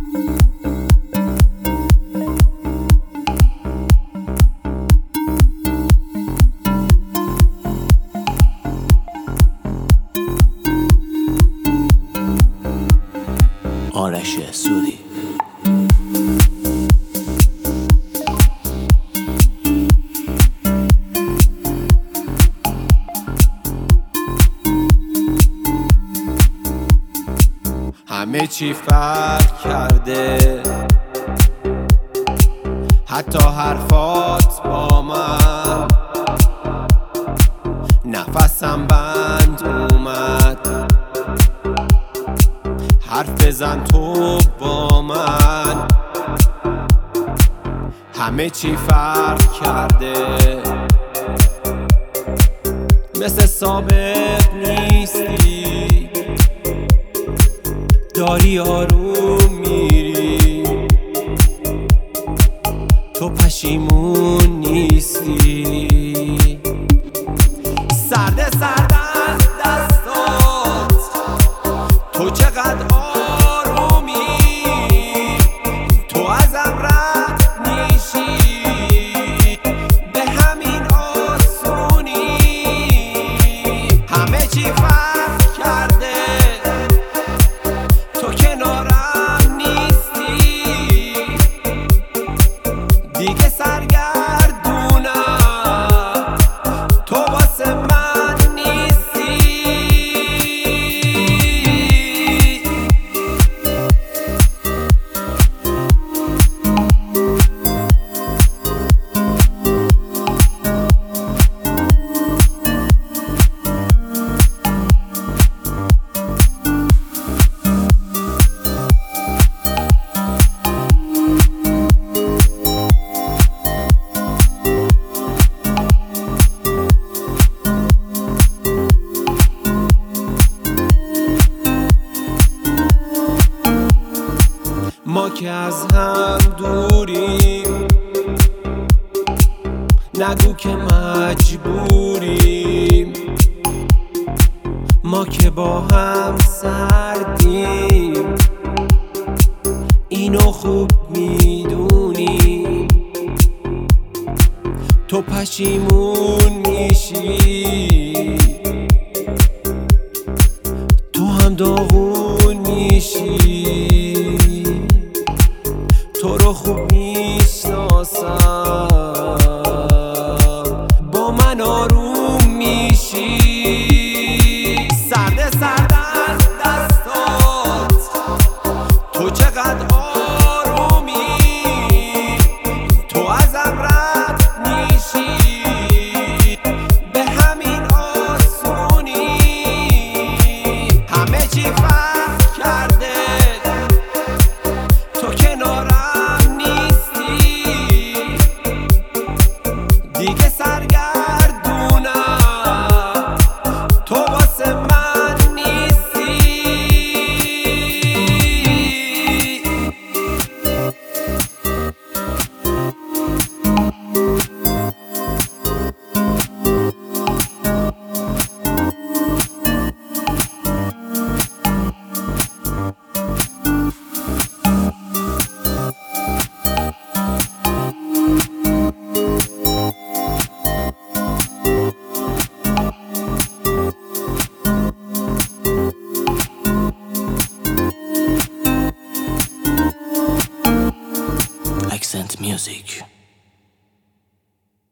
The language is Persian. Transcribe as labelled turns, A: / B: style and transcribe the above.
A: آرش سوری.
B: همه چی فرق کرده، حتی حرفات با من. نفسم بند اومد، حرف بزن تو با من. همه چی فرق کرده، مثل سابق نیستی. داری آروم میری، تو پشیمون نیستی. سرده سرد از دستات، تو چقدر آرومی. تو ازم رد میشی، به همین آسونی. همه چی فرق کرده، تو کنارم نیستی. دیگه سرگردونم، تو واسه من نیستی. ما که از هم دوریم، نگو که مجبوریم. ما که با هم سردیم، اینو خوب میدونیم. تو پشیمون میشی، تو هم داغون میشی. تو رو خوب میشناسم، با من آروم میشی. سرده سرد از دستات، تو چقدر آرومی. تو ازم رد میشی، به همین آسونی. همه چی فرق کرده، تو کنارم نیستی. دیگه سرگردونم، تو واسه من نیستی.
A: Accent Music.